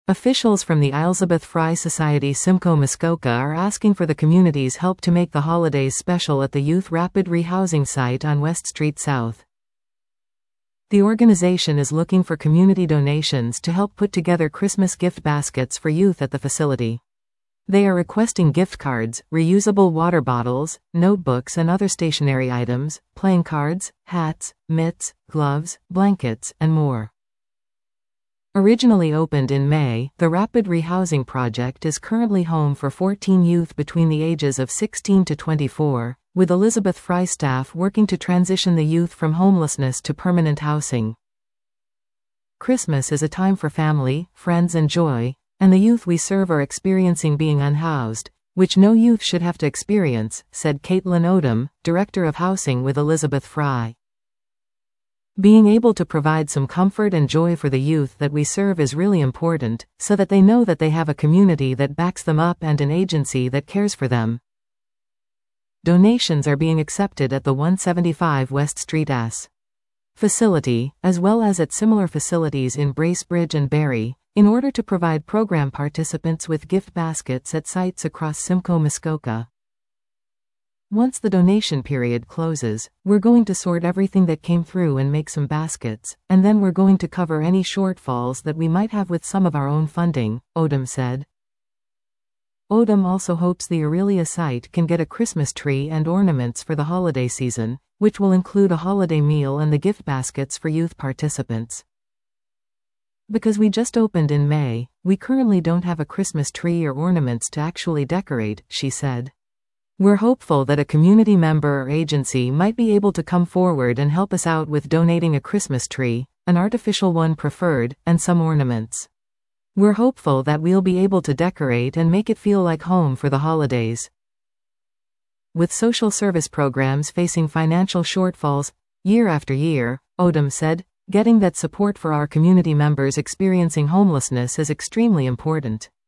Officials from the Elizabeth Fry Society Simcoe Muskoka are asking for the community's help to make the holidays special at the Youth Rapid Rehousing site on West Street South. The organization is looking for community donations to help put together Christmas gift baskets for youth at the facility. They are requesting gift cards, reusable water bottles, notebooks and other stationery items, playing cards, hats, mitts, gloves, blankets, and more. Originally opened in May, the Rapid Rehousing Project is currently home for 14 youth between the ages of 16 to 24, with Elizabeth Fry staff working to transition the youth from homelessness to permanent housing. Christmas is a time for family, friends and joy, and the youth we serve are experiencing being unhoused, which no youth should have to experience, said Caitlin Odom, Director of Housing with Elizabeth Fry. Being able to provide some comfort and joy for the youth that we serve is really important, so that they know that they have a community that backs them up and an agency that cares for them. Donations are being accepted at the 175 West Street S facility, as well as at similar facilities in Bracebridge and Barrie, in order to provide program participants with gift baskets at sites across Simcoe Muskoka. Once the donation period closes, we're going to sort everything that came through and make some baskets, and then we're going to cover any shortfalls that we might have with some of our own funding, Odom said. Odom also hopes the Aurelia site can get a Christmas tree and ornaments for the holiday season, which will include a holiday meal and the gift baskets for youth participants. Because we just opened in May, we currently don't have a Christmas tree or ornaments to actually decorate, she said. We're hopeful that a community member or agency might be able to come forward and help us out with donating a Christmas tree, an artificial one preferred, and some ornaments. We're hopeful that we'll be able to decorate and make it feel like home for the holidays. With social service programs facing financial shortfalls year after year, Odom said, getting that support for our community members experiencing homelessness is extremely important.